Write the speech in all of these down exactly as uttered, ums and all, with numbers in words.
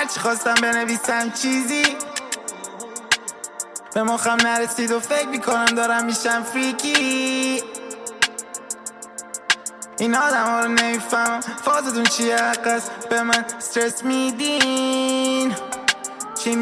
هرچی خواستم بنویسم چیزی به مخم نرسید و فکر میکنم دارم میشم فریکی. این آدم ها رو نمیفهمم فازتون چیه حقص به من استرس میدین. چی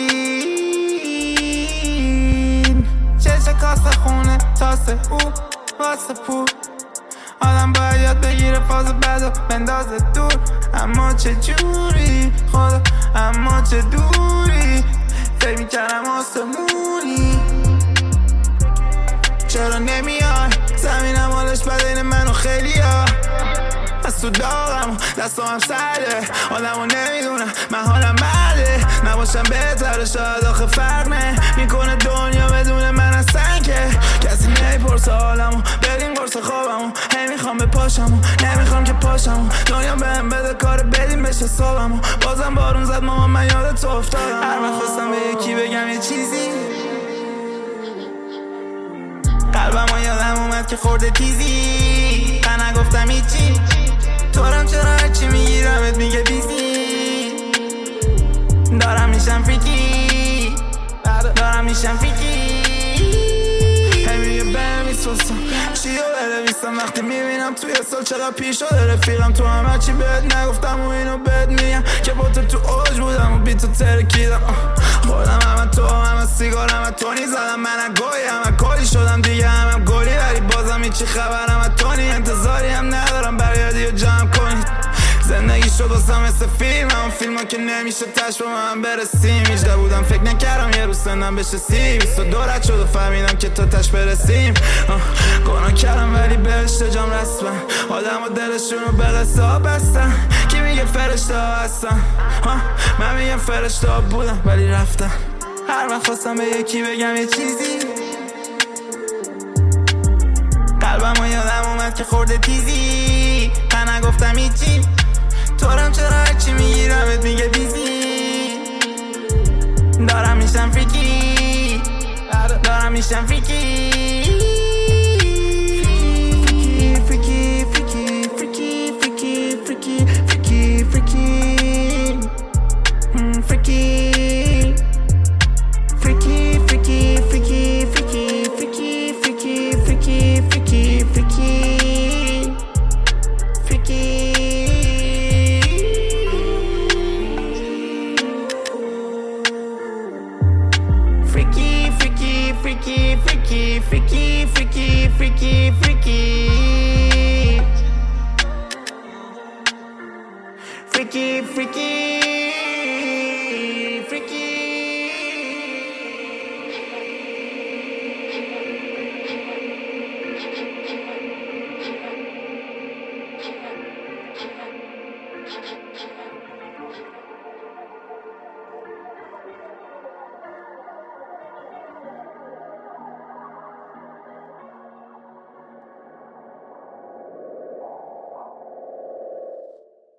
میگین؟ چشه کاسه خونه تاسه او واسه پول. آدم باید یاد بگیره فاز بدو بندازه دور. اما چه جوری خدا اما چه دوری فکر میکردم آسمونی. چرا نمیای زمینم حالش بده این منو خیلی ها. از تو داغم دستم هم سرده آدمو نمیدونم من حالم مرده. نباشم بهتره شاید آخه فرق نه میکنه دنیا بدون من اصلا که کسی نمیپرسه حالمو بریم قرص خوابمو. هی میخوام به پاشمو نمیخوام که پاشمو دنیا بهم بده کار بدیم بشه صابمو. بازم بارون زد ماما من یاد تو افتادم. هر وقت خواستم به یکی بگم یه چیزی قلبمو یادم اومد که خورده تیزی. من نگفتم هیچی تورم چرا هرچی میگیرمت میگه بیزی. دارم میشم فریکی دارم میشم فریکی. هی میگه بهم میسوسم چی رو بنویسم وقتی میبینم توی سال چقدر پیش شده رفیقم. تو هم هرچی بهت نگفتم و اینو بهت میگم که با تو تو اوج بودم و بی تو ترکیدم. خوردم همه تو همه سیگار همه تونی زدم من گوی همه کلی شدم دیگه همه گلی ولی بازم هیچی خبر همه تونی. انتظاری هم ندارم برگردی و جمع کنید. زندگی شد واسم مثل فیلم همون فیلم ها که نمیشه تش با من برسیم. هیجده بودم فکر نکردم یه روز سنم بشه سی. بیست و دو رد شد و فهمیدم که تا تش برسیم. گناه کردم ولی بهشت جام رسمن آدم و دلشون رو به قصه ها بستن. کی میگه فرشته ها هستن من میگم فرشته ها بودم ولی رفتن. هر وقت خواستم به یکی بگم یه چیزی قلبمو یادم اومد که خورده تیزی. من نگفتم هیچی تورم چرا هرچی میگیرمت میگه بیزی. دارم میشم فریکی دارم میشم فریکی. فریکی فریکی فریکی فریکی فریکی فریکی فریکی فریکی Freaky, freaky, freaky, freaky, freaky, freaky, freaky, freaky, freaky, freaky. Freaky, freaky, freaky, freaky, freaky, freaky, freaky, freaky. Freaky, freaky.